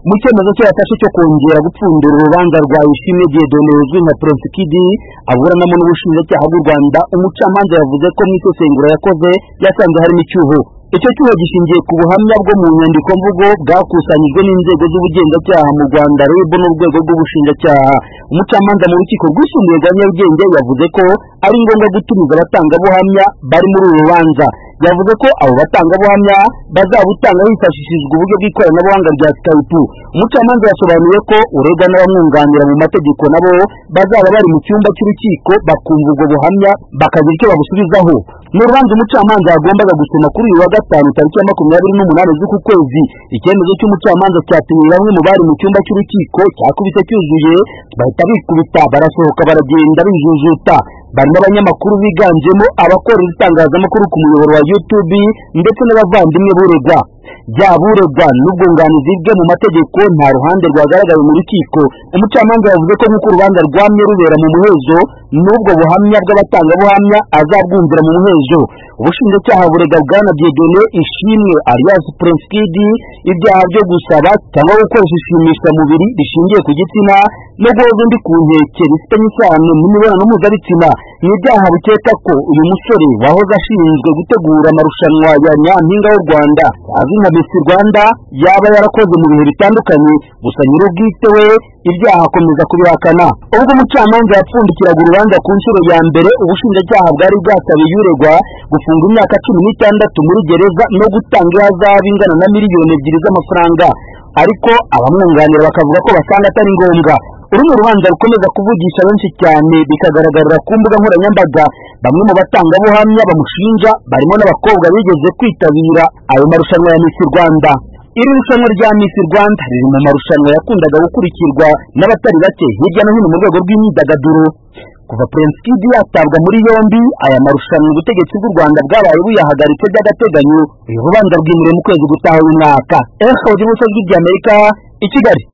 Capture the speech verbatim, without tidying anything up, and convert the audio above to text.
mu cyemezo cyo yafashe cyo kongera gupfundura urubanza rwa Ishimwe Dieudonné uzwi nka Prince Kid aburanamo n'ubushinjacyaha bw'u Rwanda, umucamanza yavuze ko mu isesengura yakoze yasanze harimo icyuho. Icyo cyuho gishingiye ku buhamya bwo mu nyandiko mvugo bwakusanyijwe n'inzego z'ubugenzacyaha mu Rwanda R I B n'urwego rw'ubushinjacyaha. Umucamanza mu rukiko rwisumbuye rwa Nyarugenge yavuze ko ari ngombwa gutumiza abatangabuhamya bari muri uru rubanza. Yavuze ko abo batangabuhamya bazabutanga hifashishijwe uburyo bw'ikoranabuhanga rya Skype. Umucamanza yasobanuye ko uregwa n'abamwunganira mu mategeko nabo bazaba bari mu cyumba cy'urukiko bakumva ubwo buhamya bakagira icyo babusubizaho. Mu rubanza umucamanza yagombaga gusoma kuri uyu wa gatanu tariki ya makumyabiri n'umunani z'uku kwezi, icyemezo cy'umucamanza cyatumye bamwe mu bari mu cyumba cy'urukiko cyakubise cyuzuye bahita bikubita barasohoka baragenda bijujuta. Barimo abanyamakuru biganjemo abakora itangazamakuru ku muyoboro wa YouTube ndetse n'abavandimwe buregwa. Byaba uregwa n'ubwunganizi bwe mu mategeko nta ruhande rwagaragaye mu rukiko. Umucamanza yavuze ko nk'uko urubanza rwamye rubera mu muhezo n'ubwo buhamya bw'abatangabuhamya azabwumvira mu muhezo. Ubushinjacyaha burega Bwana Dieudonné Ishimwe alias Prince Kid ibyaha byo gusaba cyangwa gukoresha ishimishamubiri rishingiye ku gitsina no guhoza undi ku nkeke bifitanye isano n'imibonano mpuzabitsina. Ni ibyaha bukeka ko uyu musore wahoze ashinzwe gutegura amarushanwa ya Nyampinga w'u Rwanda azwi nka Miss Rwanda yaba yarakoze mu bihe bitandukanye, gusa nyir'ubwite we ibyaha akomeza kubihakana. Ubwo umucamanza yapfundikiraga urubanza ku nshuro ya mbere, ubushinjacyaha bwari bwasabiye uregwa gufunga imyaka cumi n'itandatu muri gereza no gutanga ihazabu ingana na miliyoni ebyiri z'amafaranga, ariko abamwunganira bakavuga ko basanga atari ngombwa. Uru ni urubanza rukomeza kuvugisha benshi cyane bikagaragarira ku mbuga nkoranyambaga. Bamwe mu batangabuhamya bamushinja barimo n'abakobwa bigeze kwitabira ayo marushanwa ya Miss Rwanda. Iri rushanwa rya Miss Rwanda riri mu marushanwa yakundaga gukurikirwa n'abatari bake hirya no hino mu rwego rw'imyidagaduro. Kuva Prince Kid yatabwa muri yombi, aya marushanwa ubutegetsi bw'u Rwanda bwabaye buyahagaritse by'agateganyo. Uyu rubanza rwimuriwe mu kwezi gutaha uyu mwaka. Eh, Audio Busozi by'Amerika i Kigali.